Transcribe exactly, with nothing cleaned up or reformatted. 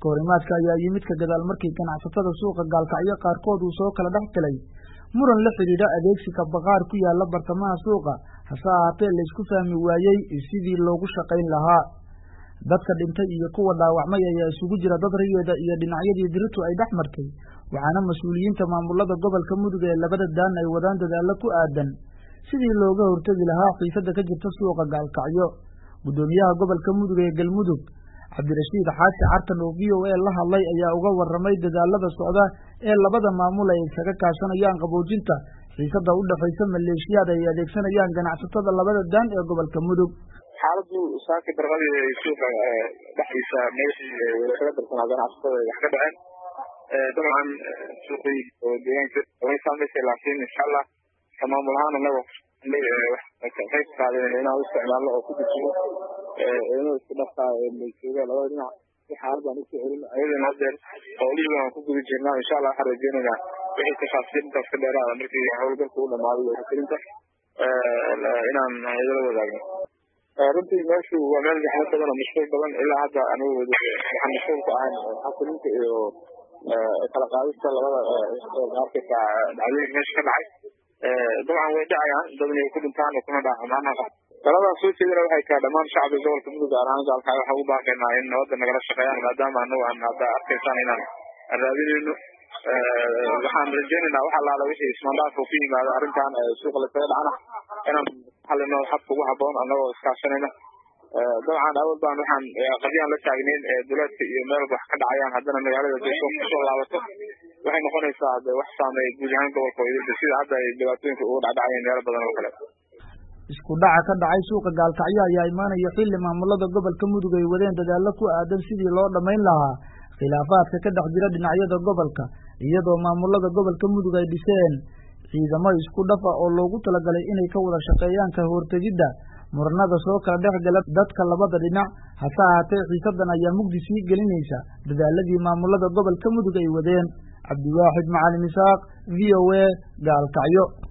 iskoorimaadka ayaa yimid ka gadaal markii ganacsatada suuqa Gaalkacyo qaarkood uu soo kala dhex galay muran la xiriira adeegsiga baqaar ku yaala bartamaha suuqa hase ahaatee la isku fahmi waayey sidii loogu shaqayn lahaa dadka dhintay iyo kuwa dhaawacmay ayaa isugu jira dad riyeeda iyo dhinacyadii diritu ay dhex martay waxaana mas'uuliyiinta maamulada gobolka Mudug ee labada daan ay wadaan dadaalo ku aadan sidii looga hortagi lahaa xiisada ka jirta suuqa Gaalkacyo gudoomiyaha gobolka Mudug ee Galmudug Cabdirashiid Xaashi Cartan oo V O A la hadlay ayaa uga warramay dadaalada socda ee labada maamul ay kaga kaashanayaan qaboojinta xiisada u dhaxaysa maleeshiyada ay adeegsanayaan ganacsatada labada daan ee gobolka Mudug xaaladu saaki barqadii suuqa dhaxaysa meeshii wada bartana ganacsatada wax ka dhaceen dabcan suuqii oo deegaanka way saameysay laakiin insha Allah maamul ahaan anaga wax ka qayb qaadanayna inaan u isticmaalno oo ku jirto inuu isku dhafaa meeshiga labada dhinac xaaladdan u socodin ayadana hadda howlihiisa aan ku guda jirnaa insha Allah waxaan rajeynaynaa wixii tafaasiil intaas ka dheeraada markii howlgalku u dhamaaday oo kulinta inaan idila wadaagno runtii meeshu waa meel gaxan badan oo mashquul badan ilaa hadda anigu waxaan mashquul ku ahayn xasilinta iyo kala qaadista labada markaysa dhacdooyinka meesha ka dhacay dabcan way dhacayaan dadna ku dhintaan oo kuna dhaacaan taladan soo jeedina waxay ka dhamaan shacabka gobolka Mudug gaar ahaan Gaalkacyo waxa uu baaqaynaa in nabadda nagala shaqeeyaan maadaama anagu aan hadda arkaysaan inaan raadinayno waxaan rajeynaynaa waxa laala wixii ismaandaaf ku yimaado arrintan suuqa la soo dhacana inaan xalino xad ugu haboon anagoo iskaashanayna dabcan awal baan waxaan qadiyaan la taagnayn dawladda iyo meel wax ka dhacayaan haddana magaalada Beesho ku soo laabato waxay noqonaysaa wax saameey guud ahaan gobolka iyo sida hadda ay dhibaatooyinka ugu dhacayaan meelo badan oo kale isku dhaca ka dhacay suuqa Gaalkacyo ayaa imaanaya xilli maamulada gobolka Mudug ay wadeen dadaalo ku aadan sidii loo dhameyn lahaa khilaafaadka ka dhex jira dhinacyada gobolka iyadoo maamulada gobolka Mudug ay dhiseen ciidamo isku dhaf ah oo loogu talagalay inay ka wada shaqeeyaan ka hortagida muranada soo kala dhex gala dadka labada dhinac hase ahaatee xiisadan ayaa mugdi sii gelinaysa dadaaladii maamulada gobolka Mudug ay wadeen Cabdiwaaxid Macalin Isaaq V O A Gaalkacyo.